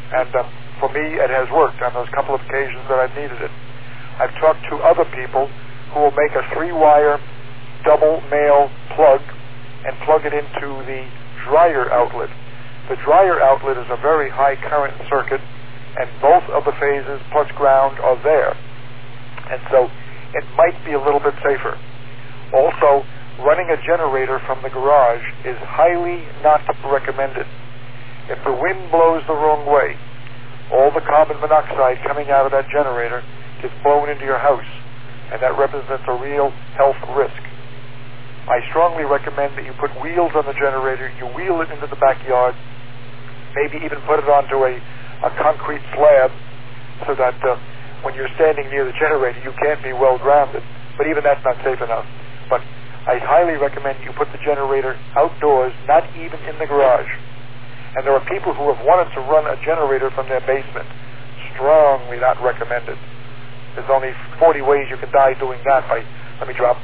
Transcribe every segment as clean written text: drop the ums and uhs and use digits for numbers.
And for me, it has worked on those couple of occasions that I've needed it. I've talked to other people who will make a 3-wire double male plug and plug it into the dryer outlet. The dryer outlet is a very high current circuit, and both of the phases plus ground are there. And so it might be a little bit safer. Also, running a generator from the garage is highly not recommended. If the wind blows the wrong way, all the carbon monoxide coming out of that generator gets blown into your house, and that represents a real health risk. I strongly recommend that you put wheels on the generator, you wheel it into the backyard, maybe even put it onto a concrete slab so that when you're standing near the generator you can't be well grounded, but even that's not safe enough. But I highly recommend you put the generator outdoors, not even in the garage. And there are people who have wanted to run a generator from their basement. Strongly not recommended. There's only 40 ways you can die doing that by, let me drop.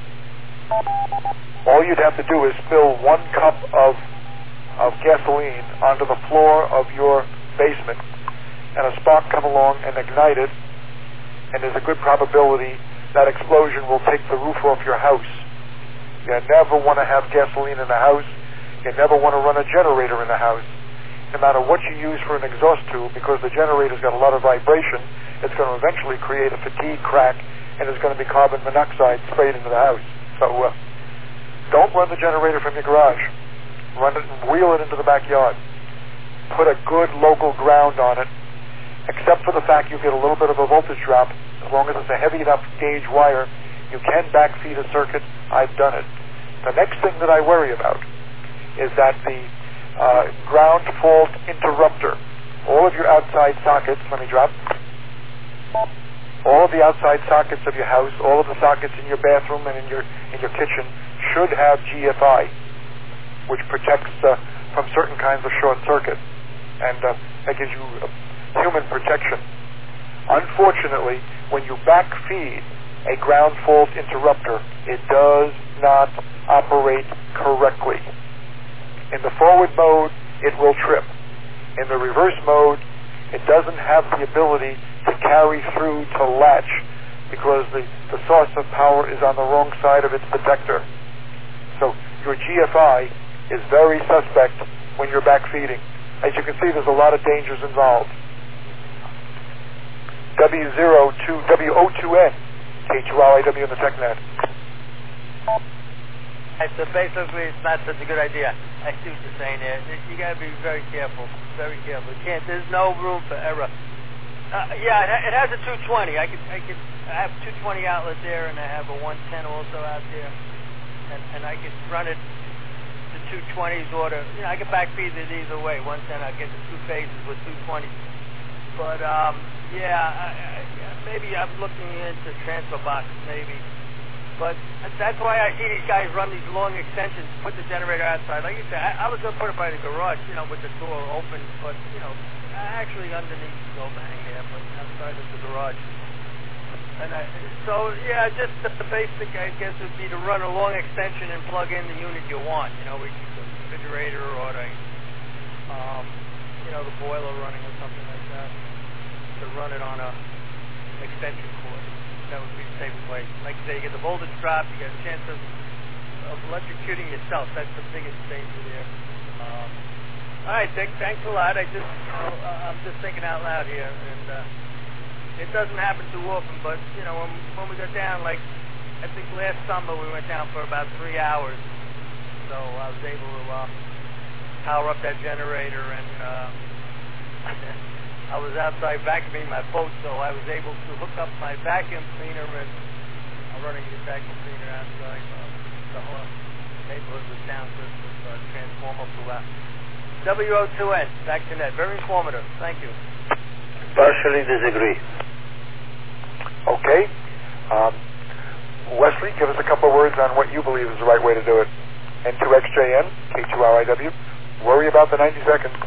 All you'd have to do is spill 1 cup of gasoline onto the floor of your basement, and a spark come along and ignite it, and there's a good probability that explosion will take the roof off your house. You never want to have gasoline in the house. You never want to run a generator in the house. No matter what you use for an exhaust tube, because the generator's got a lot of vibration, it's going to eventually create a fatigue crack, and there's going to be carbon monoxide sprayed into the house. So don't run the generator from your garage. Run it and wheel it into the backyard. Put a good local ground on it, except for the fact you get a little bit of a voltage drop. As long as it's a heavy enough gauge wire, you can backfeed a circuit. I've done it. The next thing that I worry about is that the ground fault interrupter, all of your outside sockets, let me drop, all of the outside sockets of your house, all of the sockets in your bathroom and in your kitchen should have GFI, which protects from certain kinds of short circuit, and that gives you human protection. Unfortunately, when you backfeed a ground fault interrupter, it does not operate correctly. In the forward mode, it will trip. In the reverse mode, it doesn't have the ability to carry through to latch because the source of power is on the wrong side of its detector. So your GFI is very suspect when you're backfeeding. As you can see, there's a lot of dangers involved. WO2N, K2RIW in the TechNet. So basically, it's not such a good idea. I see what you're saying there. You got to be very careful. Very careful. You can't. There's no room for error. Yeah, it has a 220. I have 220 outlet there, and I have a 110 also out there, and I could run it to 220s or to, I can backfeed it either way. 110, I get the 2 phases with 220. But maybe I'm looking into transfer boxes, maybe. But that's why I see these guys run these long extensions, put the generator outside. Like you said, I was going to put it by the garage, with the door open, but, actually underneath the overhang there, but outside of the garage. And just the basic, I guess, would be to run a long extension and plug in the unit you want, with the refrigerator or the boiler running or something like that, to run it on a extension cord. That would be the safest way. Like you say, you get the voltage drop, you get a chance of electrocuting yourself. That's the biggest danger there. All right, Dick, thanks a lot. I'm just thinking out loud here, and it doesn't happen too often, but, when we got down, like, I think last summer we went down for about 3 hours, so I was able to power up that generator, and I was outside vacuuming my boat, so I was able to hook up my vacuum cleaner, and I'm running the vacuum cleaner outside. The whole neighborhood was down for the transformer blew out. WO2N, back to net. Very informative. Thank you. Partially disagree. Okay. Wesley, give us a couple of words on what you believe is the right way to do it. N2XJN, K2RIW. Worry about the 90 seconds.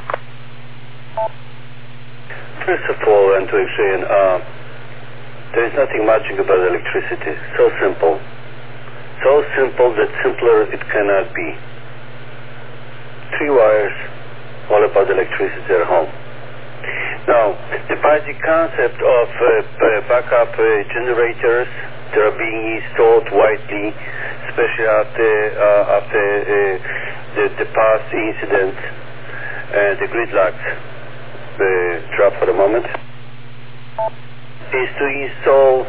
First of all, N2XJN, there is nothing magic about electricity. So simple. So simple that simpler it cannot be. 3 wires, all about electricity at home. Now, the basic concept of backup generators that are being installed widely, especially after the past incident, the gridlocks drop for the moment, is to install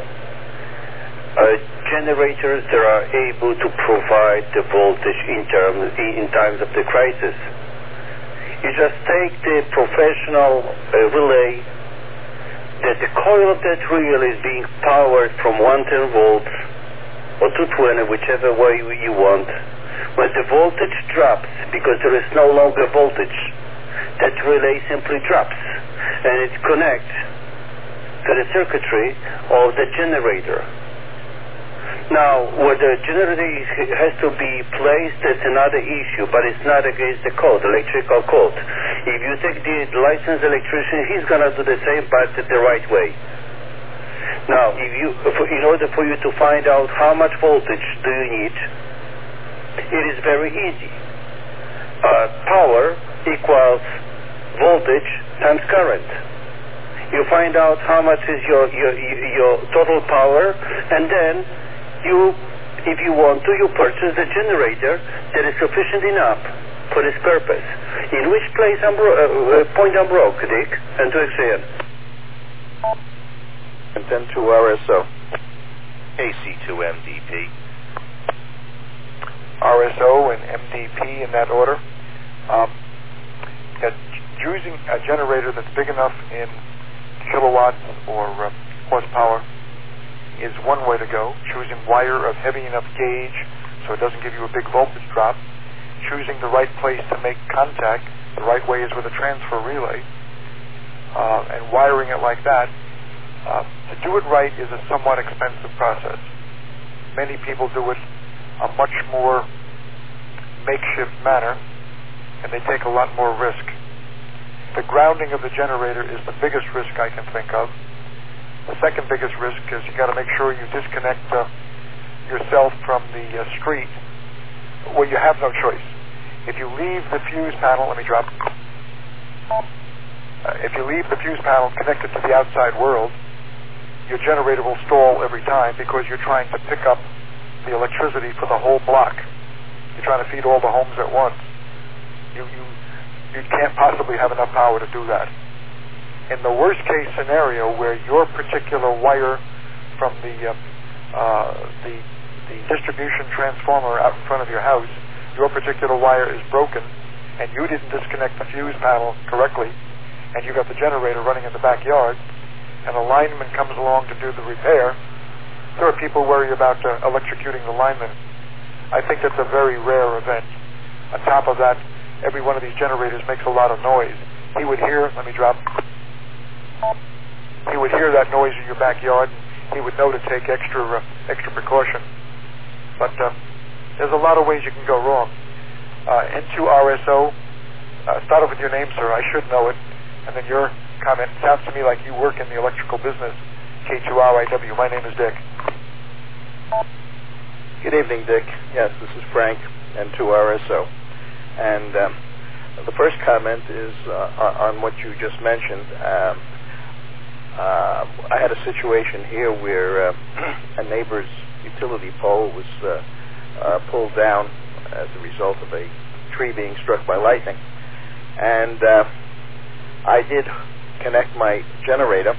generators that are able to provide the voltage in times of the crisis. You just take the professional relay, that the coil of that relay is being powered from 110 volts or 220, whichever way you want. When the voltage drops, because there is no longer voltage, that relay simply drops and it connects to the circuitry of the generator. Now, whether the generator has to be placed, that's another issue, but it's not against the code, electrical code. If you take the licensed electrician, he's going to do the same, but the right way. Now, in order for you to find out how much voltage do you need, it is very easy. Power equals voltage times current. You find out how much is your total power, and then if you want to, you purchase the generator that is sufficient enough for this purpose. In which point I'm broke, Dick, and to explain. And then to RSO. AC2MDP. RSO and MDP in that order. Using a generator that's big enough in kilowatts or horsepower is one way to go. Choosing wire of heavy enough gauge so it doesn't give you a big voltage drop. Choosing the right place to make contact. The right way is with a transfer relay. And wiring it like that. To do it right is a somewhat expensive process. Many people do it a much more makeshift manner, and they take a lot more risk. The grounding of the generator is the biggest risk I can think of. The second biggest risk is you got to make sure you disconnect yourself from the street. Well, you have no choice. If you leave the fuse panel, if you leave the fuse panel connected to the outside world, your generator will stall every time because you're trying to pick up the electricity for the whole block. You're trying to feed all the homes at once. You can't possibly have enough power to do that. In the worst case scenario, where your particular wire from the distribution transformer out in front of your house, your particular wire is broken, and you didn't disconnect the fuse panel correctly, and you got the generator running in the backyard, and a lineman comes along to do the repair, there are people worried about electrocuting the lineman. I think that's a very rare event. On top of that, every one of these generators makes a lot of noise. He would hear that noise in your backyard, and he would know to take extra precaution. But there's a lot of ways you can go wrong. N2 RSO, start off with your name, sir. I should know it. And then your comment. Sounds to me like you work in the electrical business. K2RIW. My name is Dick. Good evening, Dick. Yes, this is Frank, N2 RSO. And the first comment is on what you just mentioned. I had a situation here where a neighbor's utility pole was pulled down as a result of a tree being struck by lightning. And I did connect my generator,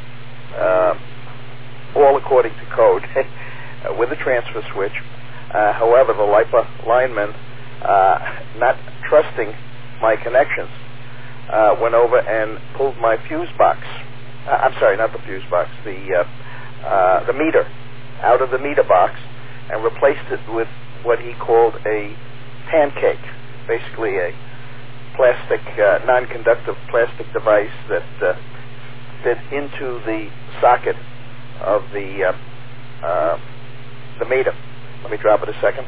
all according to code, with a transfer switch. However, the LIPA lineman, not trusting my connections, went over and pulled my fuse box. I'm sorry, not the fuse box, the meter out of the meter box and replaced it with what he called a pancake, basically a plastic, non-conductive plastic device that fit into the socket of the meter. Let me drop it a second.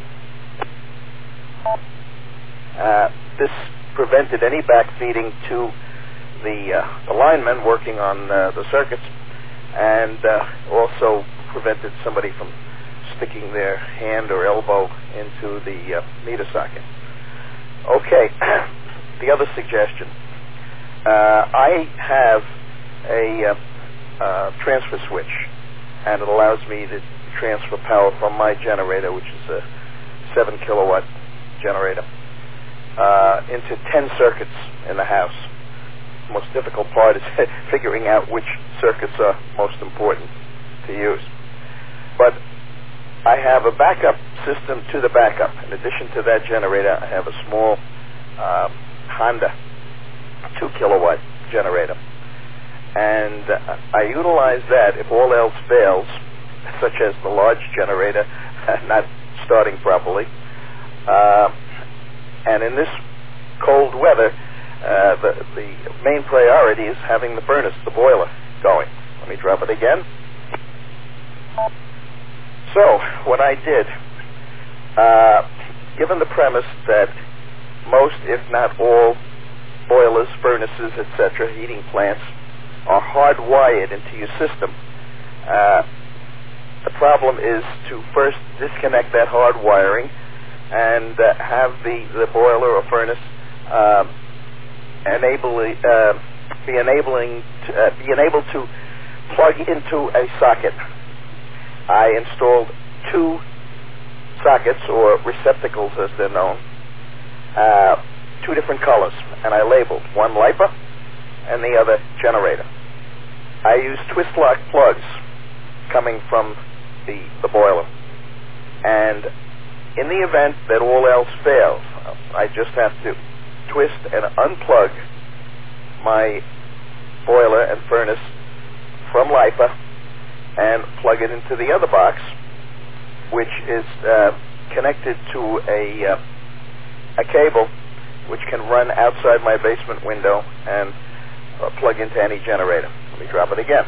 This prevented any backfeeding to the lineman working on the circuits, and also prevented somebody from sticking their hand or elbow into the meter socket. Okay, the other suggestion. I have a transfer switch, and it allows me to transfer power from my generator, which is a 7 kilowatt generator, into 10 circuits in the house. The most difficult part is figuring out which circuits are most important to use. But I have a backup system to the backup. In addition to that generator, I have a small Honda 2 kilowatt generator. And I utilize that if all else fails, such as the large generator not starting properly. And in this cold weather, the main priority is having the furnace, the boiler, going. Let me drop it again. So, what I did, given the premise that most, if not all, boilers, furnaces, etc., heating plants, are hardwired into your system, the problem is to first disconnect that hard wiring and have the boiler or furnace be able to plug into a socket. I installed 2 sockets, or receptacles as they're known, 2 different colors, and I labeled one LiPA and the other generator. I used twist lock plugs coming from the boiler, and in the event that all else fails, I just have to twist and unplug my boiler and furnace from LiPA and plug it into the other box, which is connected to a cable which can run outside my basement window and plug into any generator. Let me drop it again.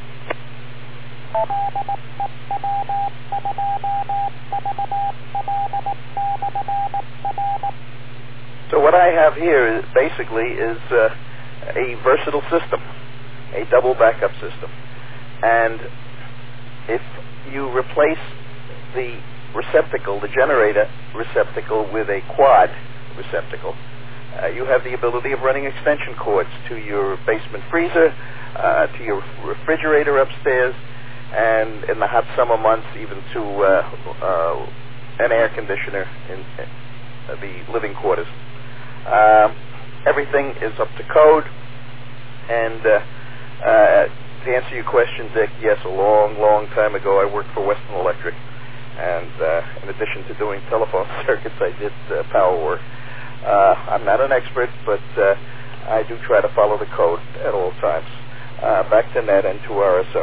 So what I have here basically is a versatile system, a double backup system. And if you replace the receptacle, the generator receptacle, with a quad receptacle, you have the ability of running extension cords to your basement freezer, to your refrigerator upstairs, and in the hot summer months, even to an air conditioner in the living quarters. Everything is up to code, and to answer your question, Dick, yes, a long time ago I worked for Western Electric, and in addition to doing telephone circuits, I did power work. I'm not an expert, but I do try to follow the code at all times. Back to Ned and to RSO.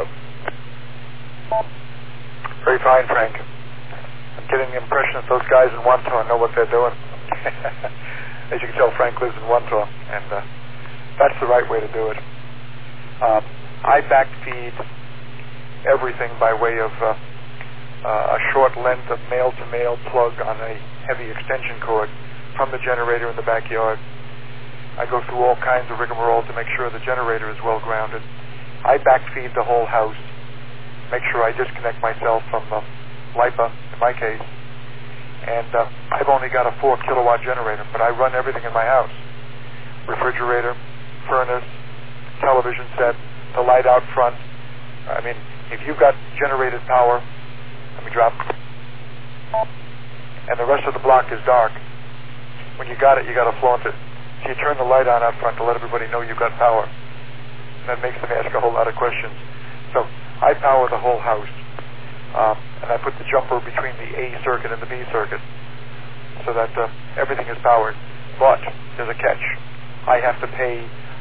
Very fine, Frank. I'm getting the impression that those guys in Wantaw know what they're doing. As you can tell, Frank lives in Wantaw, and that's the right way to do it. I backfeed everything by way of a short length of male-to-male plug on a heavy extension cord from the generator in the backyard. I go through all kinds of rigmarole to make sure the generator is well grounded. I backfeed the whole house, make sure I disconnect myself from LiPA, in my case, and I've only got a 4 kilowatt generator, but I run everything in my house. Refrigerator, furnace, television set, the light out front. I mean, if you've got generated power, let me drop, and the rest of the block is dark, when you got it, you got to flaunt it. So you turn the light on out front to let everybody know you've got power. And that makes them ask a whole lot of questions. So I power the whole house. And I put the jumper between the A circuit and the B circuit so that everything is powered. But there's a catch. I have to play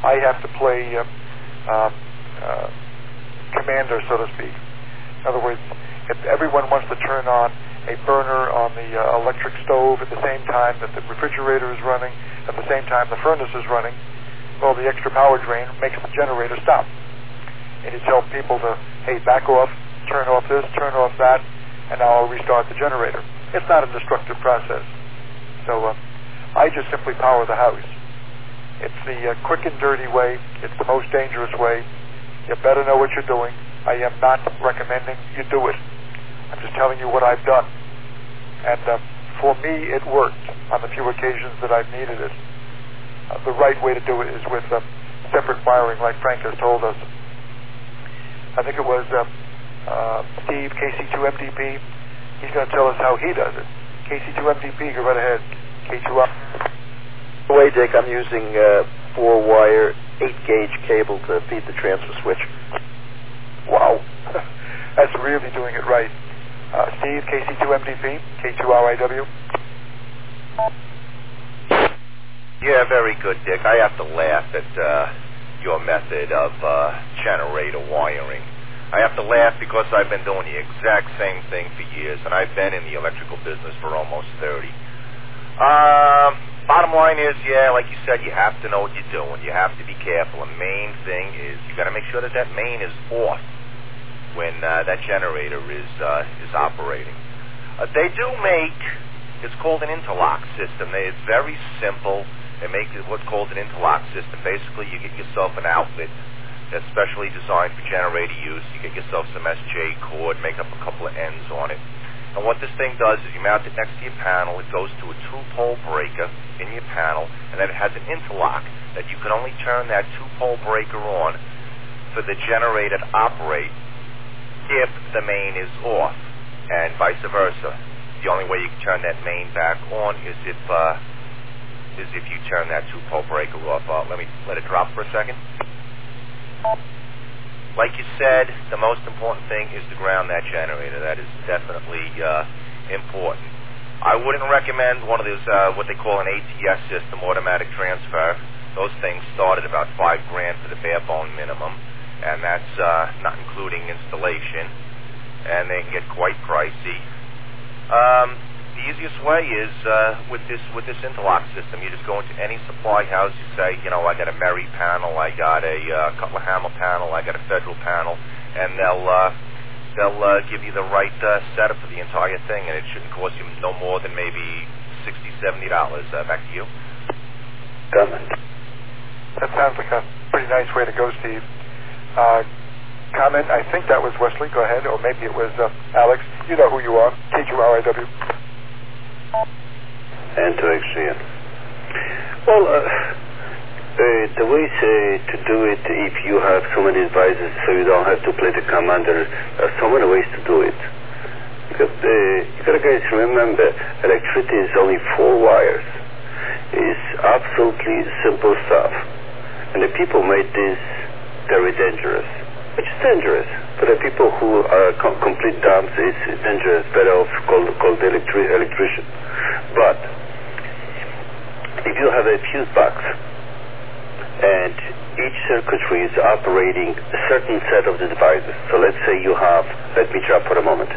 commander, so to speak. In other words, if everyone wants to turn on a burner on the electric stove at the same time that the refrigerator is running, at the same time the furnace is running, well, the extra power drain makes the generator stop. And you tell people to, hey, back off, turn off this, turn off that, and now I'll restart the generator. It's not a destructive process. So I just simply power the house. It's the quick and dirty way. It's the most dangerous way. You better know what you're doing. I am not recommending you do it. I'm just telling you what I've done. And for me, it worked on the few occasions that I've needed it. The right way to do it is with separate wiring, like Frank has told us. I think it was Steve, KC2MDP. He's going to tell us how he does it. KC2MDP, go right ahead. K2R. By the way, Dick, I'm using 4-wire 8-gauge cable to feed the transfer switch. Wow. That's really doing it right. Steve, KC2MDP, K2RIW. Yeah, very good, Dick. I have to laugh at your method of generator wiring. I have to laugh because I've been doing the exact same thing for years, and I've been in the electrical business for almost 30. Bottom line is, yeah, like you said, you have to know what you're doing. You have to be careful. The main thing is you got to make sure that that main is off when that generator is operating. They do make, it's called an interlock system. It's very simple. They make what's called an interlock system. Basically, you get yourself an outlet that's specially designed for generator use. You get yourself some SJ cord, make up a couple of ends on it. And what this thing does is you mount it next to your panel. It goes to a 2-pole breaker in your panel, and then it has an interlock that you can only turn that 2-pole breaker on for the generator to operate if the main is off, and vice versa. The only way you can turn that main back on is if you turn that 2-pole breaker off. Let it drop for a second. Like you said, the most important thing is to ground that generator. That is definitely important. I wouldn't recommend one of those, what they call an ATS system, automatic transfer. Those things start at about $5,000 for the bare bone minimum, and that's not including installation, and they can get quite pricey. The easiest way is with this interlock system. You just go into any supply house. You say, I got a Merry panel, I got a Cutler Hammer panel, I got a Federal panel, and they'll give you the right setup for the entire thing, and it shouldn't cost you no more than maybe $60, $70. Back to you. That sounds like a pretty nice way to go, Steve. Comment? I think that was Wesley. Go ahead, or maybe it was Alex. You know who you are. K2RIW. And to XGN. Well, the ways to do it, if you have so many devices so you don't have to play the commander, there are so many ways to do it. Because you gotta guys remember, electricity is only 4 wires. It's absolutely simple stuff. And the people made this very dangerous. Which is dangerous. For the people who are complete dumps, it's dangerous. Better off called the electrician. But if you have a fuse box and each circuitry is operating a certain set of the devices, so let's say you have, let me drop for a moment,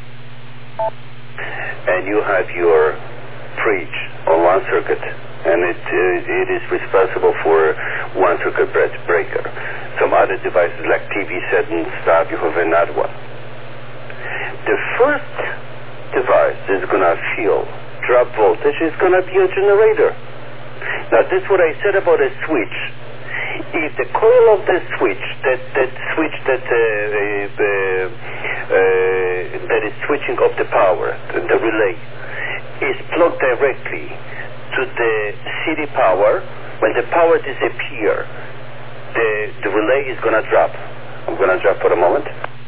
and you have your fridge on one circuit, and it is responsible for one circuit breaker. Some other devices like TV set and stuff, you have another one. The first device that's going to feel drop voltage is going to be a generator. Now, this is what I said about a switch. If the coil of the switch, that switch that is switching off the power, the relay, is plugged directly to the city power, when the power disappears, the relay is going to drop. I'm going to drop for a moment.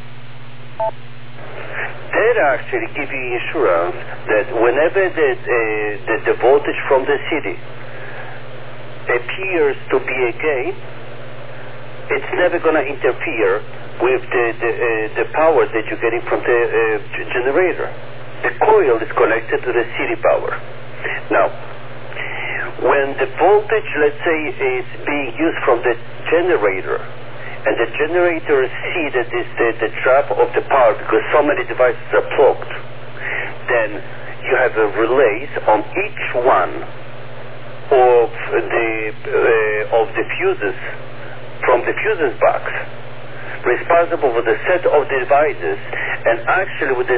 That actually gives you assurance that whenever the voltage from the city appears to be a gain, it's never going to interfere with the power that you're getting from the generator. The coil is connected to the city power. Now, when the voltage, let's say, is being used from the generator, and the generator see that is the drop of the power because so many devices are plugged, then you have a relays on each one of the fuses from the fuses box, responsible for the set of the devices, and actually with the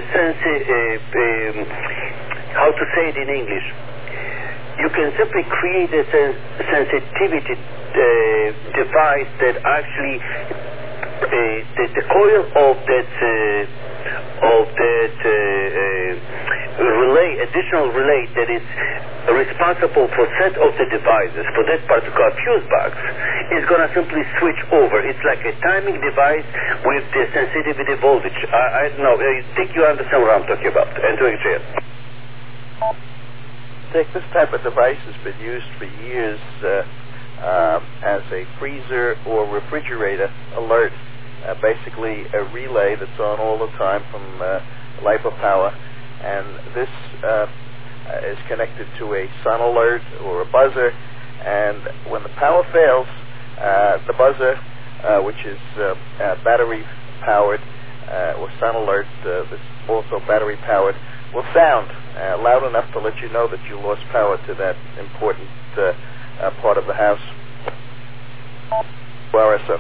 how to say it in English, you can simply create a sensitivity device that actually the coil of that additional relay that is responsible for set of the devices for that particular fuse box is going to simply switch over. It's like a timing device with the sensitivity voltage. I don't know. I think you understand what I'm talking about. And to explain. Dick, this type of device has been used for years as a freezer or refrigerator alert. Basically a relay that's on all the time from LiPo Power, and this is connected to a sun alert or a buzzer, and when the power fails, the buzzer, which is battery powered, or sun alert, that's also battery powered, will sound loud enough to let you know that you lost power to that important part of the house. RSO.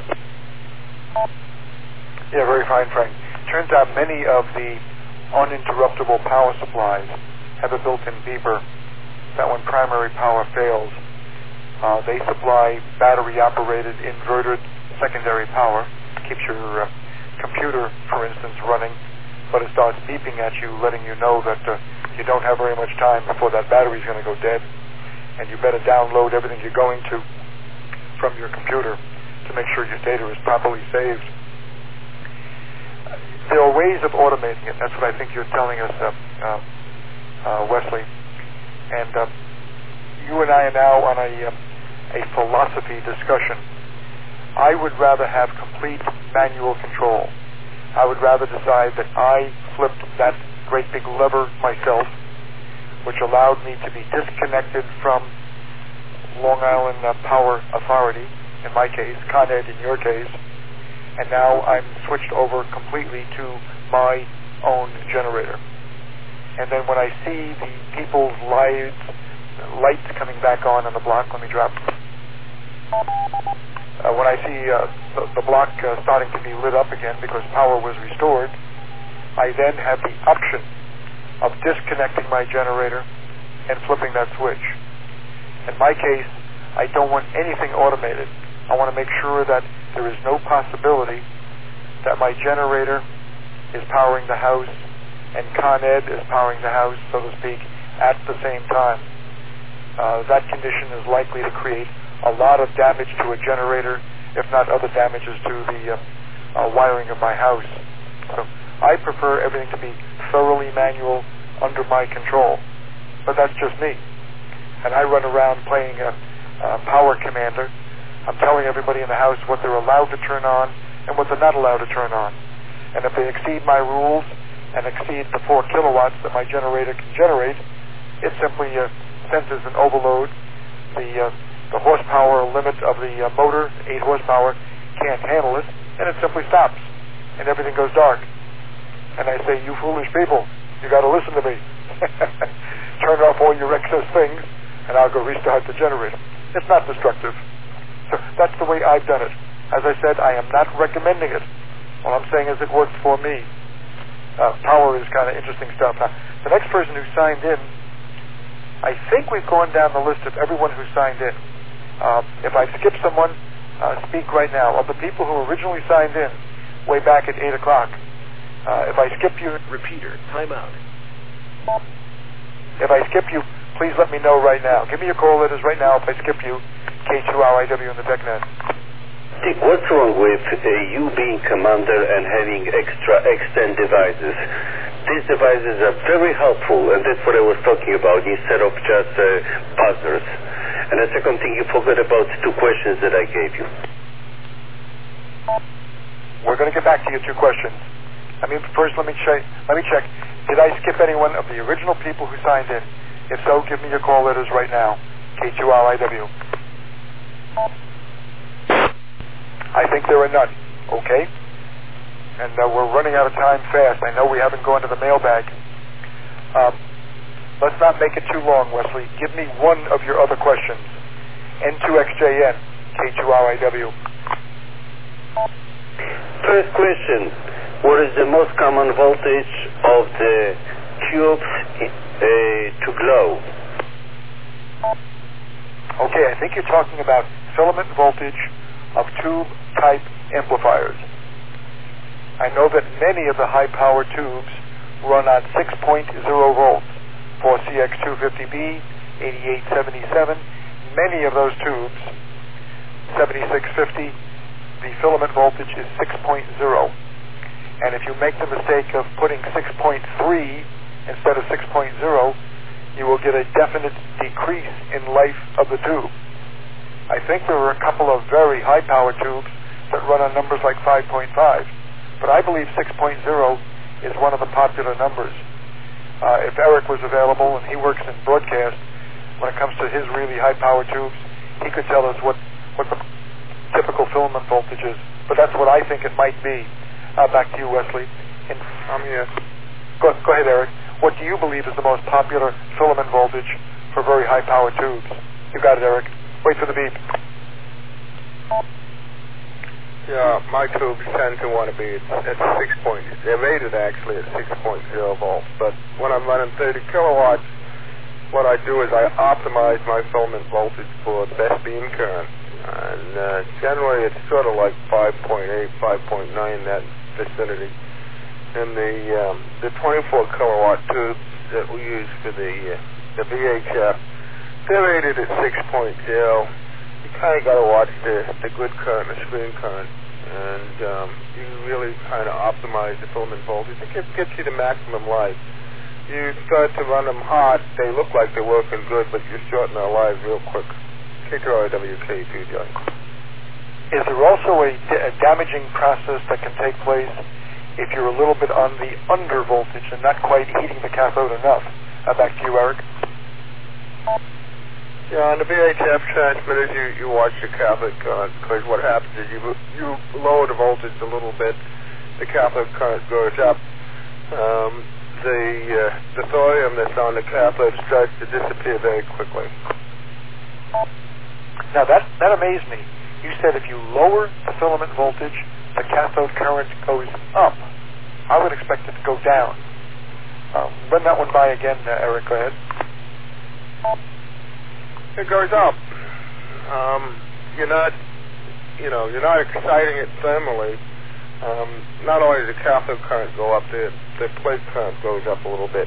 Yeah, very fine, Frank. Turns out many of the uninterruptible power supplies have a built-in beeper that when primary power fails, they supply battery-operated inverted secondary power. Keeps your computer, for instance, running, but it starts beeping at you, letting you know that you don't have very much time before that battery's going to go dead, and you better download everything you're going to from your computer to make sure your data is properly saved. There are ways of automating it. That's what I think you're telling us, Wesley. And you and I are now on a philosophy discussion. I would rather have complete manual control. I would rather decide that I flipped that great big lever myself, which allowed me to be disconnected from Long Island Power Authority, in my case, Con Ed in your case, and now I'm switched over completely to my own generator. And then when I see the people's lights coming back on the block, let me drop. When I see the block starting to be lit up again because power was restored, I then have the option of disconnecting my generator and flipping that switch. In my case, I don't want anything automated. I want to make sure that there is no possibility that my generator is powering the house and Con Ed is powering the house, so to speak, at the same time. That condition is likely to create a lot of damage to a generator, if not other damages to the wiring of my house. So I prefer everything to be thoroughly manual under my control. But that's just me. And I run around playing Power Commander. I'm telling everybody in the house what they're allowed to turn on and what they're not allowed to turn on. And if they exceed my rules and exceed the 4 kilowatts that my generator can generate, it simply senses an overload. The horsepower limit of the motor, 8 horsepower, can't handle it, and it simply stops, and everything goes dark. And I say, you foolish people, you got to listen to me. Turn off all your excess things, and I'll go restart the generator. It's not destructive. So that's the way I've done it. As I said, I am not recommending it. All I'm saying is it worked for me. Power is kind of interesting stuff. Now, the next person who signed in, I think we've gone down the list of everyone who signed in. If I skip someone, speak right now. Of the people who originally signed in way back at 8 o'clock, if I skip you... Repeater, timeout. If I skip you, please let me know right now. Give me your call letters right now if I skip you. K2RIW in the TechNet. Dick, what's wrong with you being commander and having extra extend devices? These devices are very helpful, and that's what I was talking about, instead of just buzzers. And the second thing, you forgot about 2 questions that I gave you. We're going to get back to your 2 questions. First, let me check. Did I skip any one of the original people who signed in? If so, give me your call letters right now. K2RIW. I think there are none. Okay? And we're running out of time fast. I know we haven't gone to the mailbag. Let's not make it too long, Wesley. Give me one of your other questions. N2XJN, K2RIW. First question. What is the most common voltage of the tubes to glow? Okay, I think you're talking about filament voltage of tube-type amplifiers. I know that many of the high-power tubes run on 6.0 volts for CX250B, 8877. Many of those tubes, 7650, the filament voltage is 6.0. And if you make the mistake of putting 6.3 instead of 6.0, you will get a definite decrease in life of the tube. I think there are a couple of very high-power tubes that run on numbers like 5.5, but I believe 6.0 is one of the popular numbers. If Eric was available, and he works in broadcast, when it comes to his really high-power tubes, he could tell us what the typical filament voltage is. But that's what I think it might be. Back to you, Wesley. I'm here. Go ahead, Eric. What do you believe is the most popular filament voltage for very high-power tubes? You got it, Eric. Wait for the beep. Yeah, my tubes tend to want to be at 6 point. They're rated actually at 6.0 volts, but when I'm running 30 kilowatts, what I do is I optimize my filament voltage for the best beam current. And generally it's sort of like 5.8, 5.9, that vicinity. And the 24 kilowatt tubes that we use for the VHF, they're rated at 6.0. You kind of got to watch the good current, the screen current, and you really kind of optimize the filament voltage. It gets you the maximum life. You start to run them hot, they look like they're working good, but you're shorting their lives real quick. K2RWK2J. Is there also a damaging process that can take place if you're a little bit on the under voltage and not quite heating the cathode enough? Back to you, Eric. Yeah, on the VHF transmitters, you watch the cathode current, because what happens is you lower the voltage a little bit, the cathode current goes up. The thorium that's on the cathode starts to disappear very quickly. Now that amazed me. You said if you lower the filament voltage, the cathode current goes up. I would expect it to go down. Run that one by again, Eric. Go ahead. It goes up. You're not exciting it thermally. Not only does the cathode current go up, the plate current goes up a little bit.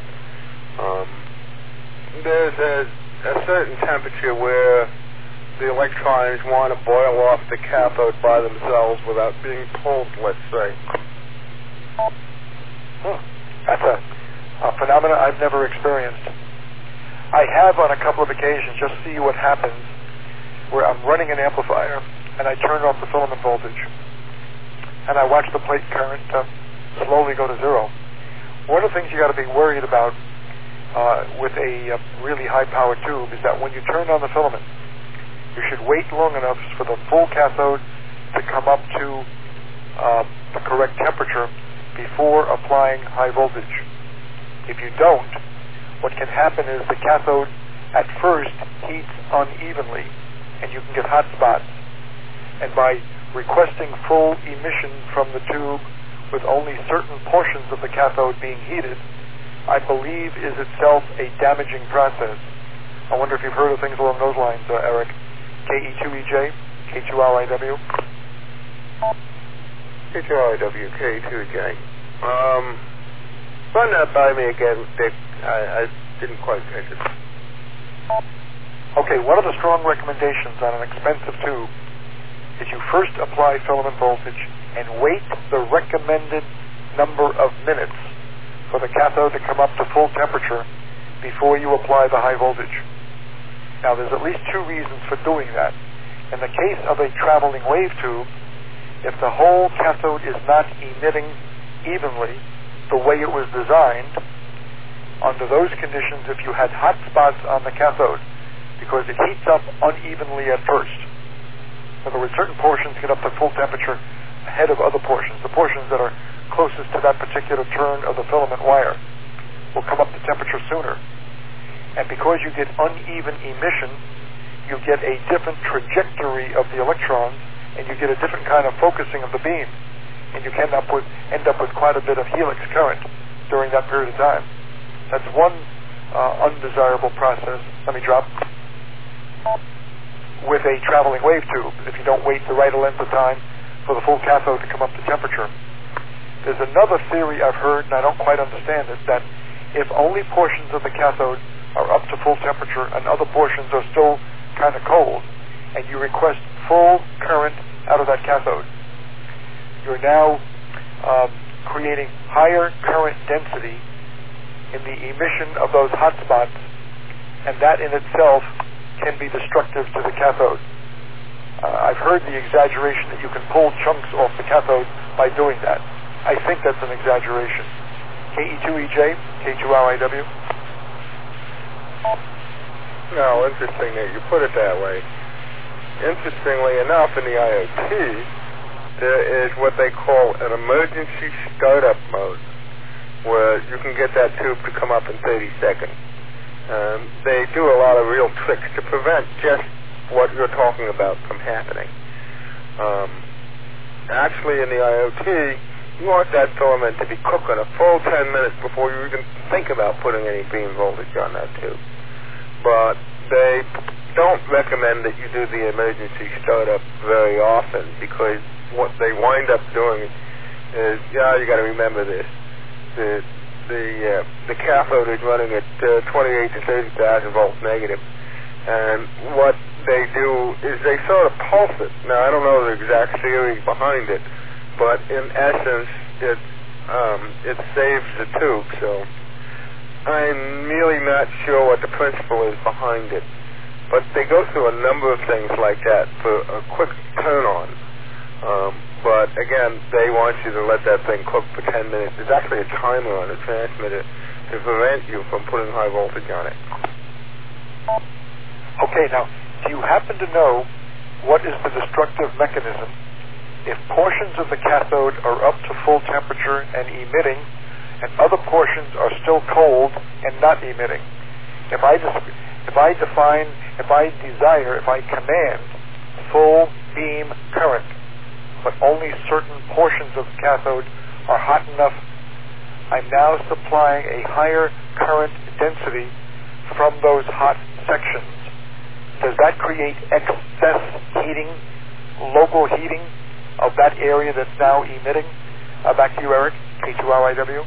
There's a certain temperature where the electrons want to boil off the cathode by themselves without being pulled, let's say. That's a phenomenon I've never experienced. I have on a couple of occasions, just see what happens, where I'm running an amplifier and I turn off the filament voltage and I watch the plate current slowly go to zero. One of the things you got to be worried about with a really high-powered tube is that when you turn on the filament, you should wait long enough for the full cathode to come up to the correct temperature before applying high voltage. If you don't, what can happen is the cathode at first heats unevenly and you can get hot spots. And by requesting full emission from the tube with only certain portions of the cathode being heated, I believe is itself a damaging process. I wonder if you've heard of things along those lines, Eric. KE2EJ, K2RIW. K2RIW, K2J. Run that by me again, Dick. I didn't quite catch it. Okay, one of the strong recommendations on an expensive tube is you first apply filament voltage and wait the recommended number of minutes for the cathode to come up to full temperature before you apply the high voltage. Now, there's at least two reasons for doing that. In the case of a traveling wave tube, if the whole cathode is not emitting evenly the way it was designed, under those conditions, if you had hot spots on the cathode, because it heats up unevenly at first. In other words, certain portions get up to full temperature ahead of other portions. The portions that are closest to that particular turn of the filament wire will come up to temperature sooner. And because you get uneven emission, you get a different trajectory of the electrons, and you get a different kind of focusing of the beam. And you can end up with quite a bit of helix current during that period of time. That's one undesirable process. Let me drop. With a traveling wave tube, if you don't wait the right length of time for the full cathode to come up to temperature. there's another theory I've heard, and I don't quite understand it, that if only portions of the cathode are up to full temperature and other portions are still kind of cold, and you request full current out of that cathode, you're now creating higher current density in the emission of those hot spots, and that in itself can be destructive to the cathode. I've heard the exaggeration that you can pull chunks off the cathode by doing that. I think that's an exaggeration. KE2EJ, K2RIW. No, interesting that you put it that way. Interestingly enough, in the IoT, there is what they call an emergency startup mode, where you can get that tube to come up in 30 seconds. They do a lot of real tricks to prevent just what you're talking about from happening. Actually, in the IoT, you want that filament to be cooking a full 10 minutes before you even think about putting any beam voltage on that tube. But they don't recommend that you do the emergency startup very often, because what they wind up doing is, you got to remember this, the cathode is running at 28 to 30,000 volts negative, and what they do is they sort of pulse it. Now, I don't know the exact theory behind it, but in essence, it saves the tube. So I'm really not sure what the principle is behind it. But they go through a number of things like that for a quick turn-on. But again, they want you to let that thing cook for 10 minutes. There's actually a timer on the transmitter to prevent you from putting high voltage on it. Okay, now, do you happen to know what is the destructive mechanism if portions of the cathode are up to full temperature and emitting, and other portions are still cold and not emitting? If I command full beam current, but only certain portions of the cathode are hot enough, I'm now supplying a higher current density from those hot sections. Does that create excess heating, local heating of that area that's now emitting? Back to you, Eric, K2RIW.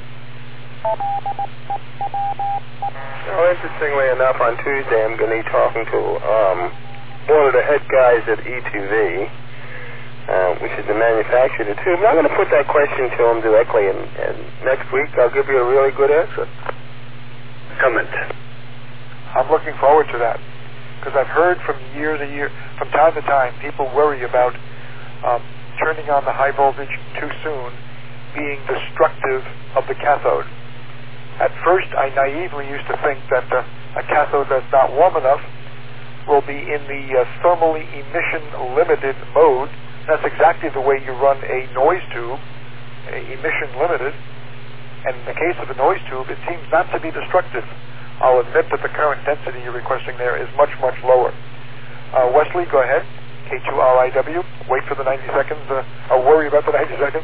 Well, interestingly enough, on Tuesday I'm going to be talking to one of the head guys at E2V, which is the manufacturer of the tube. And I'm going to put that question to him directly, and next week I'll give you a really good answer. Comment. I'm looking forward to that, because I've heard from time to time, people worry about turning on the high voltage too soon being destructive of the cathode. At first, I naively used to think that a cathode that's not warm enough will be in the thermally emission limited mode. That's exactly the way you run a noise tube, emission limited. And in the case of a noise tube, it seems not to be destructive. I'll admit that the current density you're requesting there is much, much lower. Wesley, go ahead. K2RIW. Wait for the 90 seconds. I'll worry about the 90 seconds.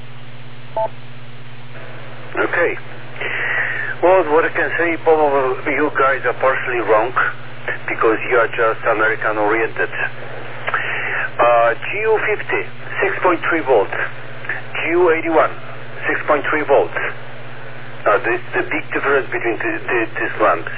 Okay. Well, what I can say, both of you guys are partially wrong, because you are just American-oriented. GU50, 6.3 volts. GU81, 6.3 volts. This is the big difference between these lamps.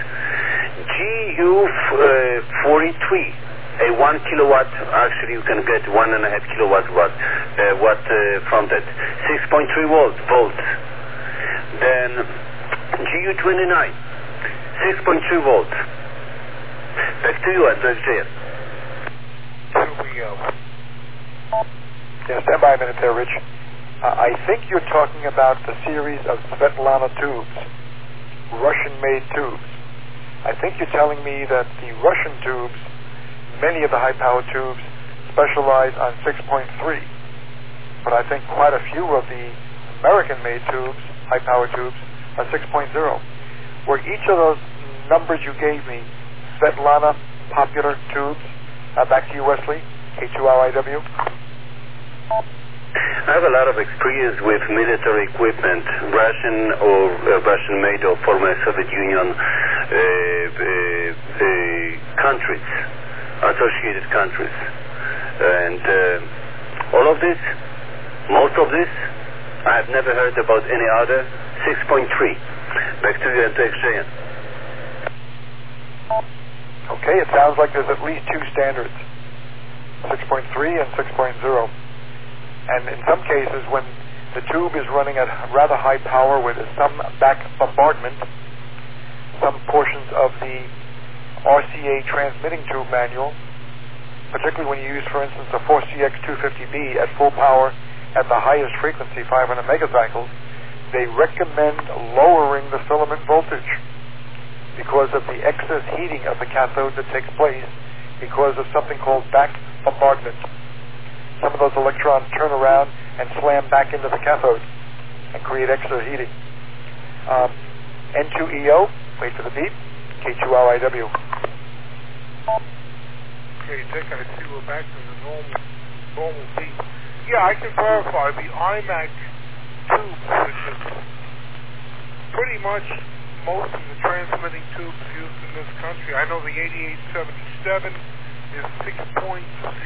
GU43, a 1 kilowatt, actually you can get 1.5 kilowatt from that. 6.3 volts. Then GU29, 6.3 volts. Back to you, Andrzej. Here we go. Yeah, stand by a minute there, Rich. I think you're talking about the series of Svetlana tubes, Russian-made tubes. I think you're telling me that the Russian tubes, many of the high-power tubes, specialize on 6.3. But I think quite a few of the American-made tubes, high-power tubes, are 6.0. Were each of those numbers you gave me Svetlana popular tubes? Back to you, Wesley, K2RIW. I have a lot of experience with military equipment, Russian or Russian-made or former Soviet Union countries, associated countries. And all of this, most of this, I've never heard about any other. 6.3. Back to you and to XJN. Okay, it sounds like there's at least two standards, 6.3 and 6.0. And in some cases, when the tube is running at rather high power where there's some back bombardment, some portions of the RCA transmitting tube manual, particularly when you use, for instance, a 4CX250B at full power at the highest frequency, 500 megacycles, they recommend lowering the filament voltage because of the excess heating of the cathode that takes place because of something called back bombardment. Some of those electrons turn around and slam back into the cathode and create extra heating. N2EO, wait for the beep, K2RIW. Okay, Dick, I see we're back to the normal beep. Yeah, I can verify the IMAC tubes, which is pretty much most of the transmitting tubes used in this country. I know the 8877 is 6.0,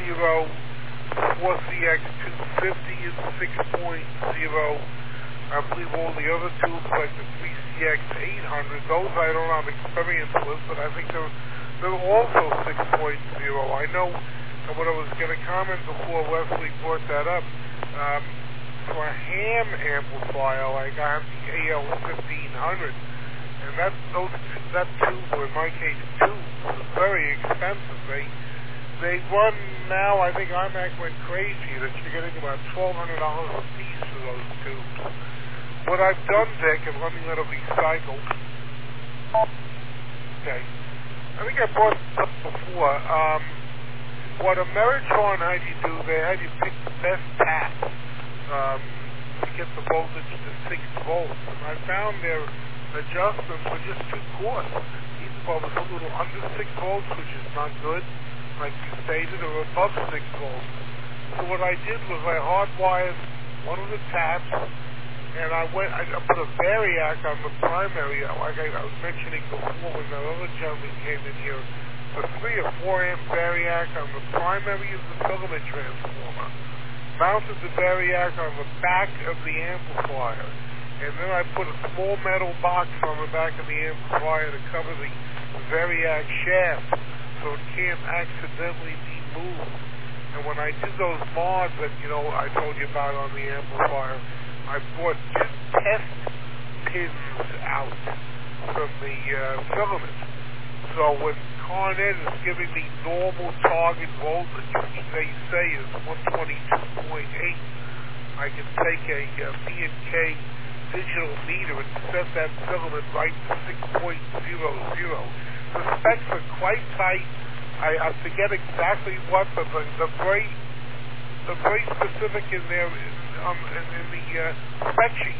4CX250 is 6.0. I believe all the other tubes, like the 3CX800, those I don't have experience with, but I think they're also 6.0. I know what I was going to comment before Wesley brought that up. For a ham amplifier, like I have the AL1500, and that tube, or in my case, tubes, is very expensive. They run now, I think IMAC went crazy that you're getting about $1,200 a piece for those tubes. What I've done, Dick, and let me let it recycle. Okay. I think I brought this up before. What Ameritron had you do, they had you pick the best tap to get the voltage to 6 volts. And I found their adjustments were just too coarse. Either was a little under 6 volts, which is not good, like you stated, or above 6 volts. So what I did was I hardwired one of the taps, and I put a variac on the primary, like I was mentioning before when the other gentleman came in here, a 3 or 4 amp variac on the primary of the filament transformer, mounted the variac on the back of the amplifier, and then I put a small metal box on the back of the amplifier to cover the variac shaft so it can't accidentally be moved. And when I did those mods that, I told you about on the amplifier, I brought 2 test pins out from the filament. So when Con Ed is giving me normal target voltage, which they say is 122.8, I can take a B&K digital meter and set that filament right to 6.00. The specs are quite tight. I forget exactly what, but the very specific in there in the spec sheet.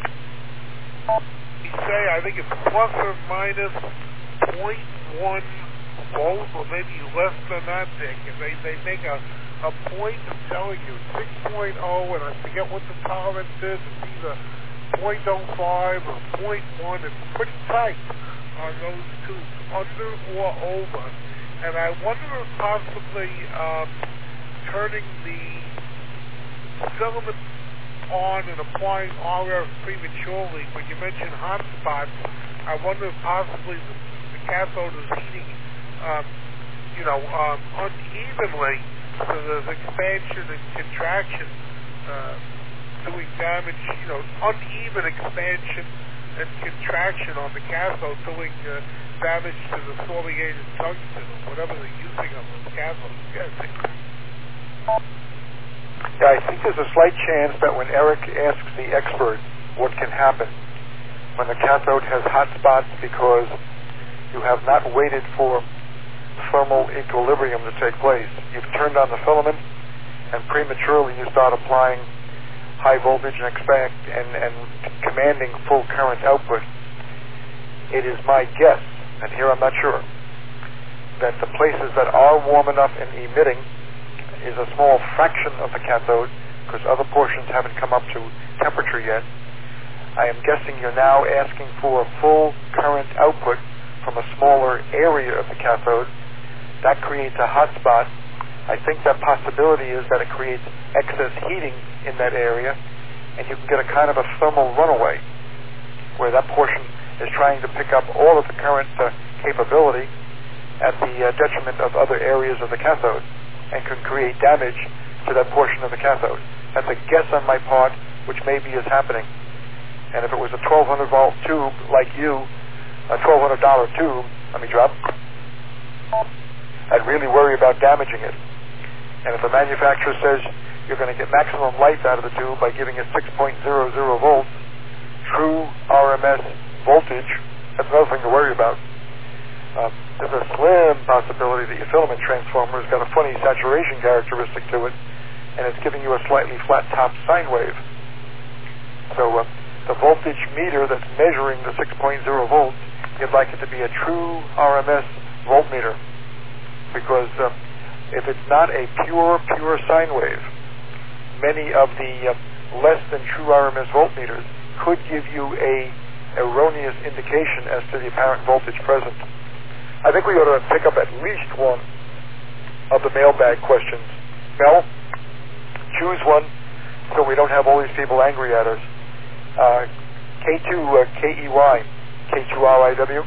They say I think it's plus or minus 0.1 volt, or maybe less than that, Dick. And they make a point of telling you 6.0, and I forget what the tolerance is. It's either 0.05 or 0.1. It's pretty tight on those tubes, under or over. And I wonder if possibly turning the filament on and applying RF prematurely, when you mentioned hot spots, I wonder if possibly the cathode is heating, unevenly, so there's expansion and contraction doing damage, uneven expansion and contraction on the cathode doing damage to the foliated tungsten, or whatever they're using on the cathode. Yeah, I think there's a slight chance that when Eric asks the expert what can happen when the cathode has hot spots because you have not waited for thermal equilibrium to take place. You've turned on the filament and prematurely you start applying high voltage and commanding full current output. It is my guess, and here I'm not sure, that the places that are warm enough and emitting is a small fraction of the cathode, because other portions haven't come up to temperature yet. I am guessing you're now asking for full current output from a smaller area of the cathode. That creates a hot spot. I think that possibility is that it creates excess heating in that area, and you can get a kind of a thermal runaway, where that portion is trying to pick up all of the current capability at the detriment of other areas of the cathode, and can create damage to that portion of the cathode. That's a guess on my part, which maybe is happening. And if it was a 1200 volt tube like you, a $1,200 tube, let me drop, I'd really worry about damaging it. And if the manufacturer says you're going to get maximum light out of the tube by giving it 6.00 volts, true RMS voltage, that's another thing to worry about. There's a slim possibility that your filament transformer has got a funny saturation characteristic to it, and it's giving you a slightly flat-top sine wave. So the voltage meter that's measuring the 6.0 volts, you'd like it to be a true RMS voltmeter, because if it's not a pure sine wave, many of the less than true RMS voltmeters could give you a erroneous indication as to the apparent voltage present. I think we ought to pick up at least one of the mailbag questions. Mel, choose one so we don't have all these people angry at us. K2KEY, K2RIW.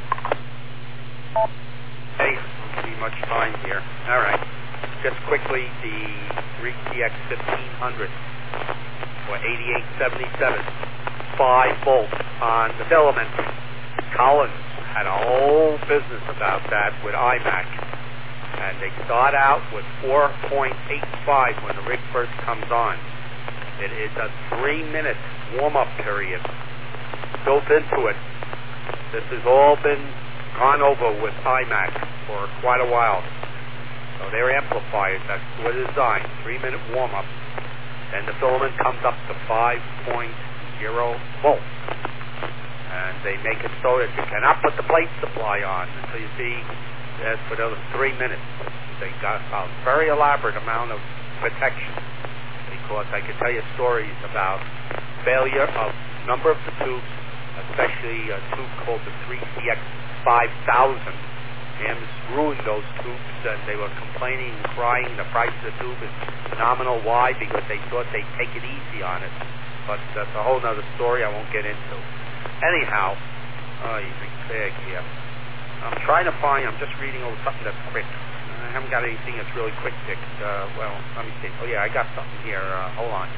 Hey, won't be much time here. All right. Just quickly, the RETX 1500 or 8877, 5 volts on the filament. Collins had a whole business about that with iMac, and they start out with 4.85 when the rig first comes on. It is a 3-minute warm-up period built into it. This has all been gone over with iMac for quite a while. So they're amplifiers. That's what it's designed. 3-minute warm-up. Then the filament comes up to 5.0 volts. And they make it so that you cannot put the plate supply on until you see that for those 3 minutes. They got a very elaborate amount of protection, because I can tell you stories about failure of a number of the tubes, especially a tube called the 3CX 5000. And ruined those tubes, and they were complaining and crying. The price of the tube is phenomenal. Why? Because they thought they'd take it easy on it. But that's a whole other story I won't get into. Anyhow, you big here. I'm trying to find, I'm just reading over something that's quick. I haven't got anything that's really quick, Dick. Well, let me see. Oh, yeah, I got something here. Hold on.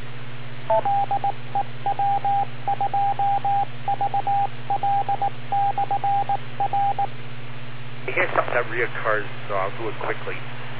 Here's something that reoccurs, so I'll do it quickly.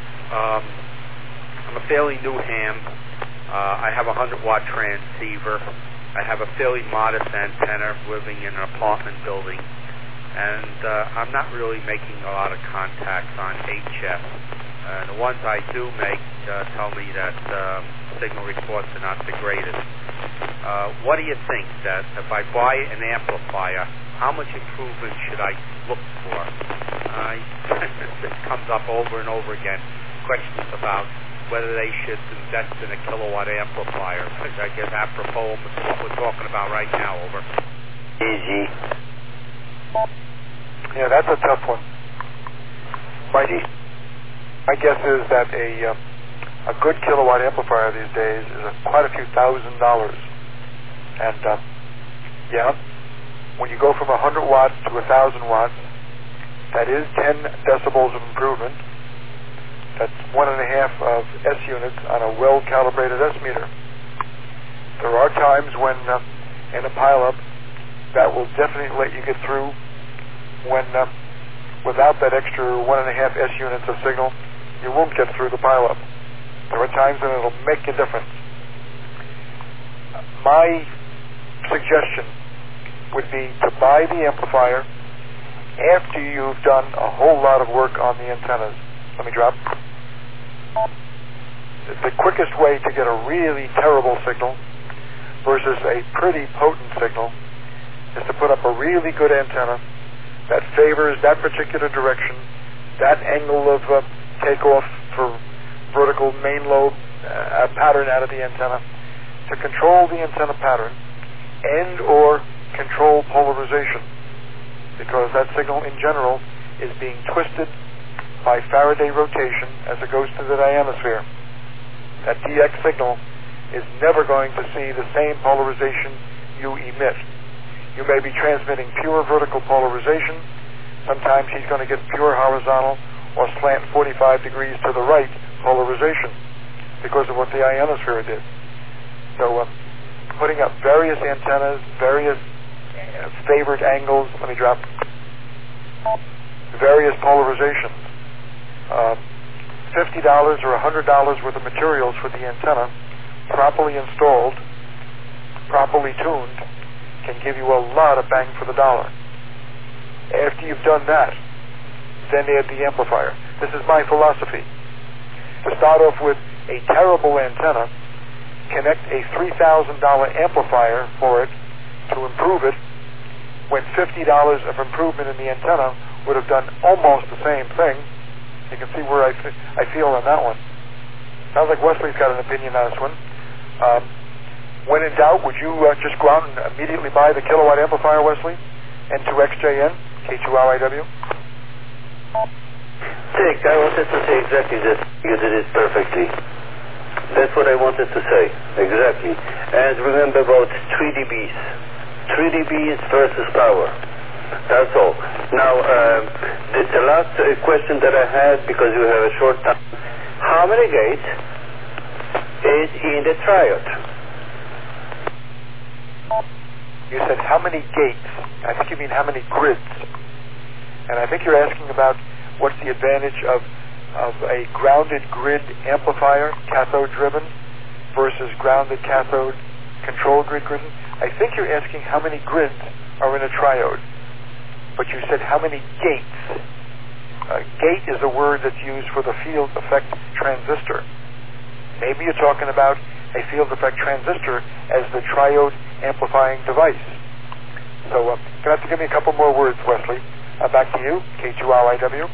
I'm a fairly new ham. I have a 100-watt transceiver. I have a fairly modest antenna, living in an apartment building, and I'm not really making a lot of contacts on HF. The ones I do make tell me that signal reports are not the greatest. What do you think that if I buy an amplifier, how much improvement should I look for? This comes up over and over again. Questions about whether they should invest in a kilowatt amplifier. I guess apropos of what we're talking about right now. Over. Easy. Yeah, that's a tough one. My guess is that a good kilowatt amplifier these days is quite a few $1,000s. And yeah, when you go from 100 watts to 1,000 watts, that is 10 decibels of improvement. That's 1.5 of S units on a well-calibrated S meter. There are times when in a pileup that will definitely let you get through when without that extra 1.5 S units of signal, you won't get through the pileup. There are times when it'll make a difference. My suggestion would be to buy the amplifier after you've done a whole lot of work on the antennas. Let me drop. The quickest way to get a really terrible signal versus a pretty potent signal is to put up a really good antenna that favors that particular direction, that angle of takeoff for vertical main lobe pattern out of the antenna, to control the antenna pattern and or control polarization, because that signal in general is being twisted by Faraday rotation as it goes through the ionosphere. That DX signal is never going to see the same polarization you emit. You may be transmitting pure vertical polarization. Sometimes he's going to get pure horizontal or slant 45 degrees to the right polarization because of what the ionosphere did. So putting up various antennas, various favored angles, let me drop, various polarizations. $50 or $100 worth of materials for the antenna, properly installed, properly tuned, can give you a lot of bang for the dollar. After you've done that, then add the amplifier. This is my philosophy. To start off with a terrible antenna, connect a $3,000 amplifier for it to improve it, when $50 of improvement in the antenna would have done almost the same thing. You can see where I feel on that one. Sounds like Wesley's got an opinion on this one. When in doubt, would you just go out and immediately buy the kilowatt amplifier, Wesley? N2XJN, K2RIW? Dick, I wanted to say exactly this. You did it perfectly. That's what I wanted to say. Exactly. And remember about 3 dBs. 3 dBs versus power. That's all. Now, the last question that I had, because you have a short time, how many gates is in the triode? You said how many gates? I think you mean how many grids. And I think you're asking about what's the advantage of a grounded grid amplifier, cathode driven, versus grounded cathode control grid driven. I think you're asking how many grids are in a triode. But you said how many gates. Gate is a word that's used for the field effect transistor. Maybe you're talking about a field effect transistor as the triode amplifying device. So you're going to have to give me a couple more words, Wesley. Back to you, K2RIW.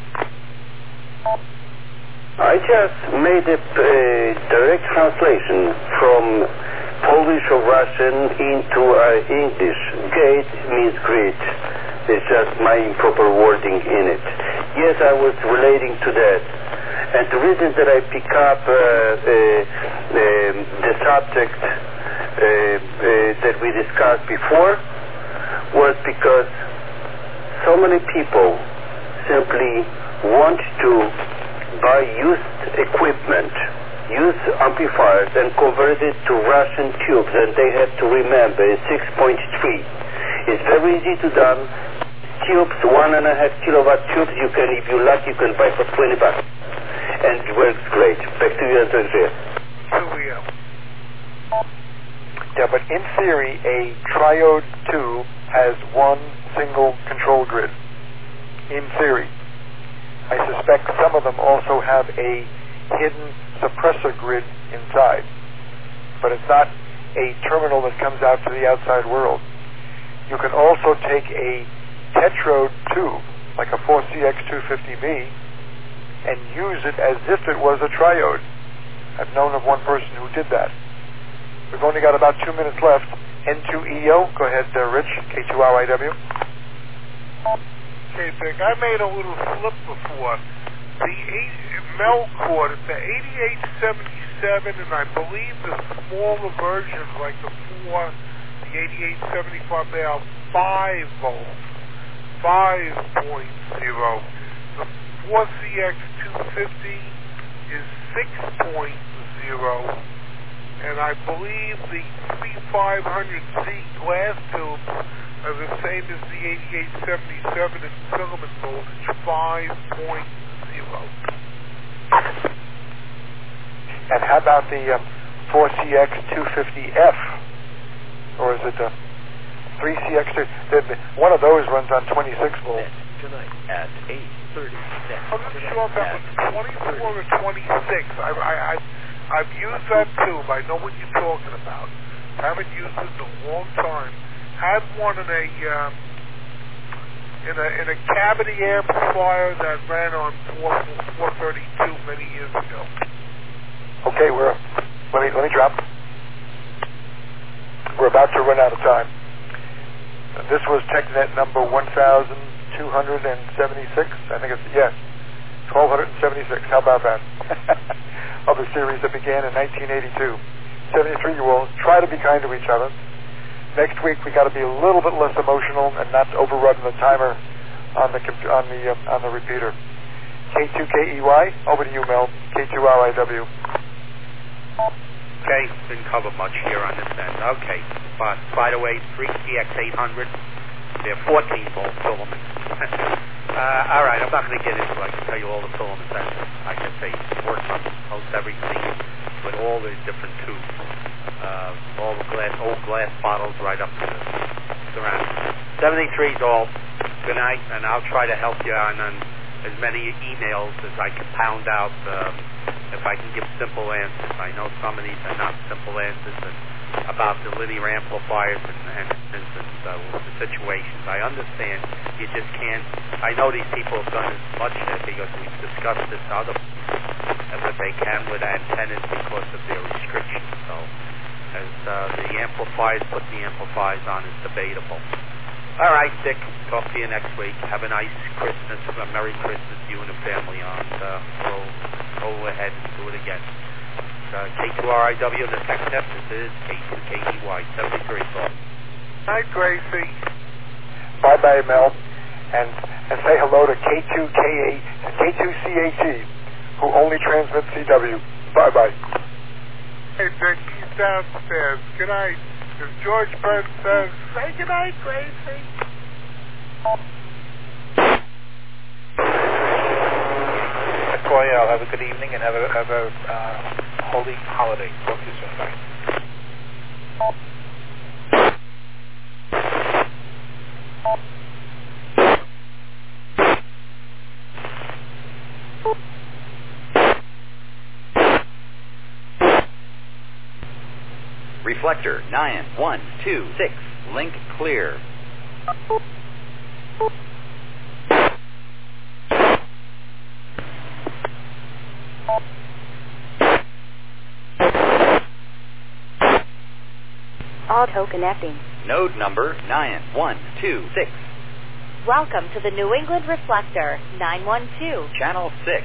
I just made a direct translation from Polish or Russian into English. Gate means grid. It's just my improper wording in it. Yes, I was relating to that. And the reason that I pick up the subject that we discussed before was because so many people simply want to buy used equipment, used amplifiers, and convert it to Russian tubes, and they have to remember it's 6.3. It's very easy to done. Tubes, 1.5 kilowatt tubes, you can, if you like, you can buy for $20. And it works great. Back to you, Andrea. Yeah, but in theory, a triode tube has one single control grid. In theory. I suspect some of them also have a hidden suppressor grid inside. But it's not a terminal that comes out to the outside world. You can also take a tetrode tube, like a 4CX250B, and use it as if it was a triode. I've known of one person who did that. We've only got about 2 minutes left. N2EO, go ahead, Rich, K2RIW. Okay, Dick, I made a little flip before. The Melcord, it's the 8877, and I believe the smaller versions, like the 8875, they are 5 volts, 5.0. The 4CX250 is 6.0, and I believe the 3500C glass tubes are the same as the 8877 in filament voltage, 5.0. And how about the 4CX250F? Or is it the 3CX2? One of those runs on 26 volts. Tonight at 8:30. I'm not sure if that was 24 or 26. I've used that tube. I know what you're talking about. Haven't used it in a long time. Had one in a cavity amplifier that ran on 432 many years ago. Okay, let me drop. We're about to run out of time. This was TechNet number 1276. I think it's 1276. How about that? Of the series that began in 1982. 73, you will try to be kind to each other. Next week, we got to be a little bit less emotional and not overrun the timer on the repeater. K2KEY, over to you, Mel. K2RIW. Okay, didn't cover much here on this end. Okay, but by the way, 3TX800, they're 14-volt filaments. All right, I'm not going to get into it. I can tell you all the filaments. I can say works on most everything with all the different tubes, all the old glass bottles right up to the ceramic. 73's all. Good night, and I'll try to help you on as many emails as I can pound out. If I can give simple answers. I know some of these are not simple answers about the linear amplifiers and the situations. I understand you just can't. I know these people have done as much as because we've discussed this other that they can with antennas because of their restrictions. So as the amplifiers put the amplifiers on is debatable. All right, Dick. Talk to you next week. Have a nice Christmas, a Merry Christmas to you and the family. We'll go ahead and do it again. K2RIW, the tech test. This is K2KEY 73. Hi, Gracie. Bye-bye, Mel. And say hello to K2CAT, who only transmits CW. Bye-bye. Hey, Dick, he's downstairs. Good night. As George Burns says, say good night, Gracie. Royale, have a good evening and have a holy holiday. Talk to you soon. Bye. Reflector 9126. Link clear. Auto connecting. Node number 9126. Welcome to the New England Reflector 912. Channel 6.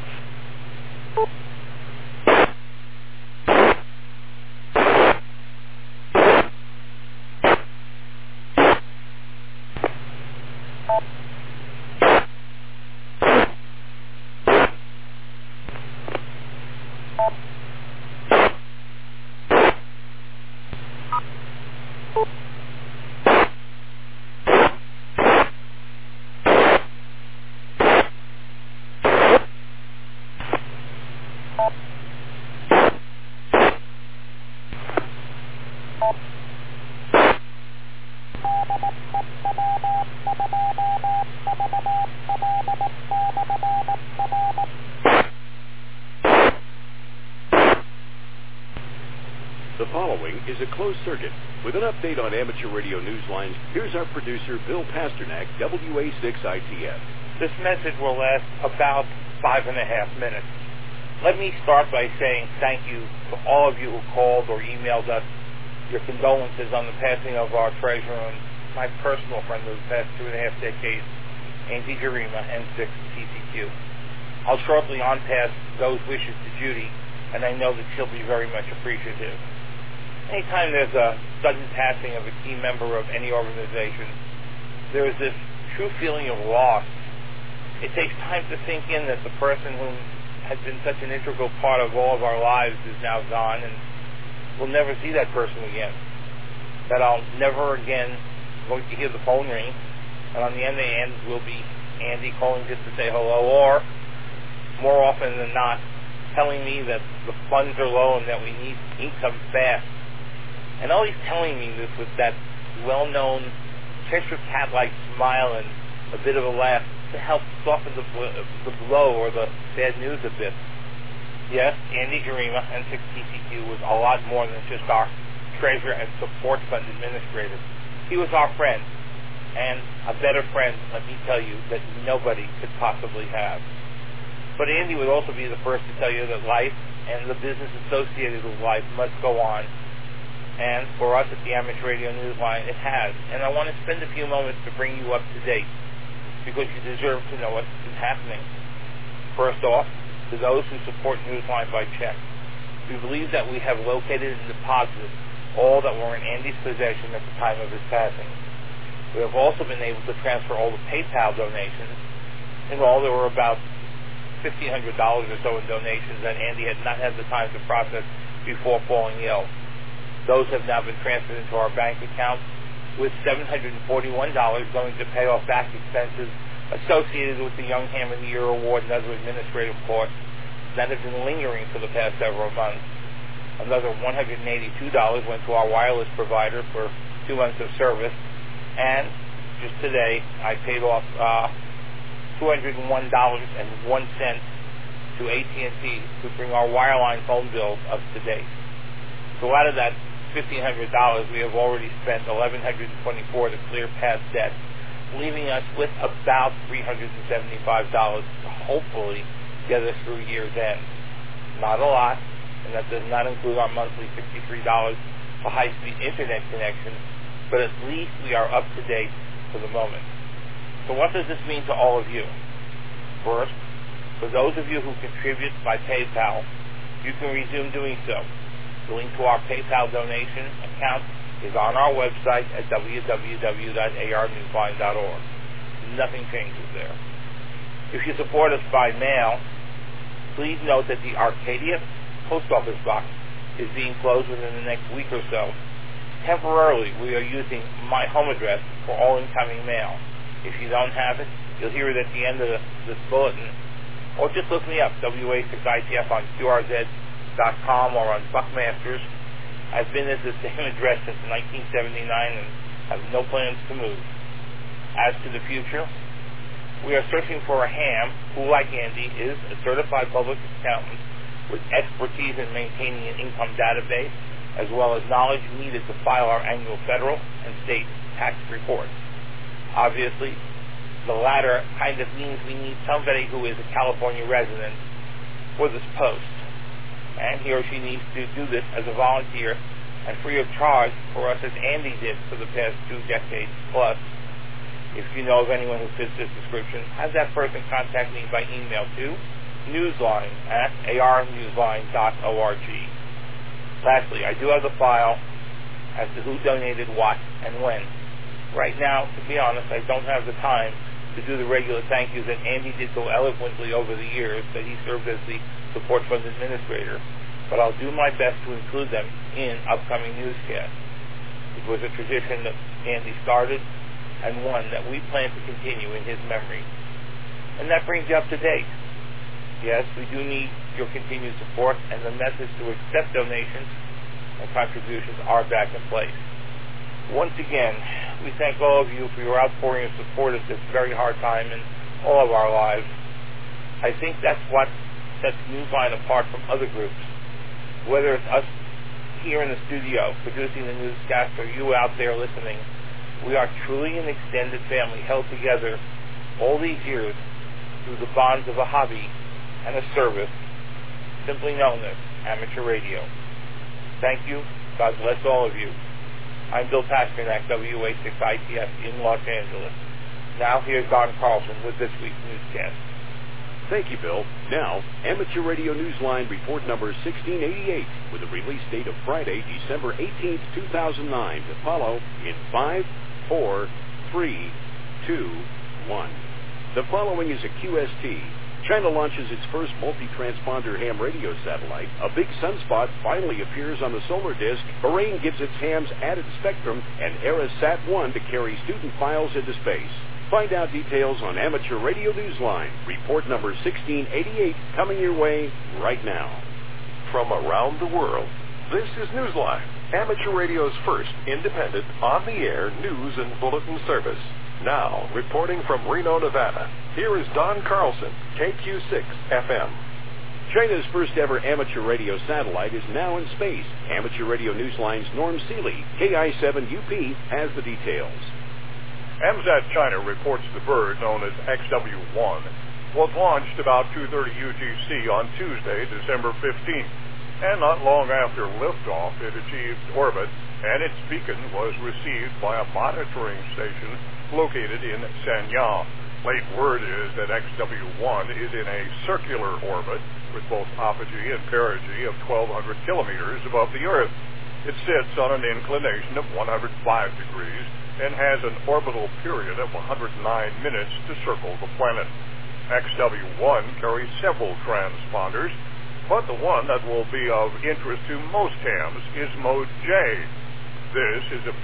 The following is a closed circuit. With an update on amateur radio newslines, here's our producer, Bill Pasternak, WA6ITF. This message will last about 5.5 minutes. Let me start by saying thank you to all of you who called or emailed us your condolences on the passing of our treasurer and my personal friend of the past 2.5 decades, Andy Jarima, N6 TCQ. I'll shortly on-pass those wishes to Judy, and I know that she'll be very much appreciative. Anytime there's a sudden passing of a key member of any organization, there is this true feeling of loss. It takes time to sink in that the person who has been such an integral part of all of our lives is now gone, and we'll never see that person again. That I'll never again going to hear the phone ring, and on the other end will be Andy calling just to say hello, or more often than not, telling me that the funds are low and that we need income fast. And always telling me this with that well-known Cheshire Cat-like smile and a bit of a laugh to help soften the blow or the bad news a bit. Yes, Andy Jarima, N6 TCQ, was a lot more than just our treasurer and support fund administrator. He was our friend, and a better friend, let me tell you, that nobody could possibly have. But Andy would also be the first to tell you that life and the business associated with life must go on. And for us at the Amateur Radio Newsline, it has. And I want to spend a few moments to bring you up to date, because you deserve to know what's been happening. First off, to those who support Newsline by check, We believe that we have located and deposited all that were in Andy's possession at the time of his passing. We have also been able to transfer all the PayPal donations. In all, there were about $1,500 or so in donations that Andy had not had the time to process before falling ill. Those have now been transferred into our bank account, with $741 going to pay off back expenses associated with the Young Ham of the Year Award and other administrative costs that have been lingering for the past several months. Another $182 went to our wireless provider for 2 months of service. And just today, I paid off $201.01 to AT&T to bring our wireline phone bills up to date. So out of that $1,500, we have already spent $1,124 to clear past debt, leaving us with about $375 to hopefully get us through year's end. Not a lot, and that does not include our monthly $63 for high-speed internet connection, but at least we are up to date for the moment. So what does this mean to all of you? First, for those of you who contribute by PayPal, you can resume doing so. The link to our PayPal donation account is on our website at www.arnewsline.org. Nothing changes there. If you support us by mail, please note that the Arcadia post office box is being closed within the next week or so. Temporarily, we are using my home address for all incoming mail. If you don't have it, you'll hear it at the end of this bulletin. Or just look me up, WA6ITF on QRZ.com or on Buckmasters. I've been at the same address since 1979 and have no plans to move. As to the future, we are searching for a ham who, like Andy, is a certified public accountant with expertise in maintaining an income database, as well as knowledge needed to file our annual federal and state tax reports. Obviously, the latter kind of means we need somebody who is a California resident for this post. And he or she needs to do this as a volunteer and free of charge for us, as Andy did for the past 2 decades plus. If you know of anyone who fits this description, have that person contact me by email to newsline@arnewsline.org. Lastly, I do have the file as to who donated what and when. Right now, to be honest, I don't have the time to do the regular thank yous that Andy did so eloquently over the years that he served as the support fund administrator, but I'll do my best to include them in upcoming newscasts. It was a tradition that Andy started and one that we plan to continue in his memory. And that brings you up to date. Yes, we do need your continued support, and the methods to accept donations and contributions are back in place. Once again, we thank all of you for your outpouring of support at this very hard time in all of our lives. I think that's what sets Newsline apart from other groups. Whether it's us here in the studio producing the newscast or you out there listening, we are truly an extended family held together all these years through the bonds of a hobby and a service simply known as amateur radio. Thank you. God bless all of you. I'm Bill Pasternak, WA6ITF in Los Angeles. Now here's Don Carlson with this week's newscast. Thank you, Bill. Now, Amateur Radio Newsline report number 1688 with a release date of Friday, December 18th, 2009 to follow in 5, 4, 3, 2, 1. The following is a QST. China launches its first multi-transponder ham radio satellite. A big sunspot finally appears on the solar disk. Bahrain gives its hams added spectrum, and Arasat-1 to carry student files into space. Find out details on Amateur Radio Newsline. Report number 1688 coming your way right now. From around the world, this is Newsline, Amateur Radio's first independent, on-the-air news and bulletin service. Now, reporting from Reno, Nevada, here is Don Carlson, KQ6 FM. China's first ever amateur radio satellite is now in space. Amateur Radio Newsline's Norm Seeley, KI7UP, has the details. AMSAT China reports the bird, known as XW1, was launched about 2:30 UTC on Tuesday, December 15th. And not long after liftoff, it achieved orbit, and its beacon was received by a monitoring station located in Sanyang. Late word is that XW1 is in a circular orbit with both apogee and perigee of 1,200 kilometers above the Earth. It sits on an inclination of 105 degrees and has an orbital period of 109 minutes to circle the planet. XW1 carries several transponders, but the one that will be of interest to most hams is Mode J. This is a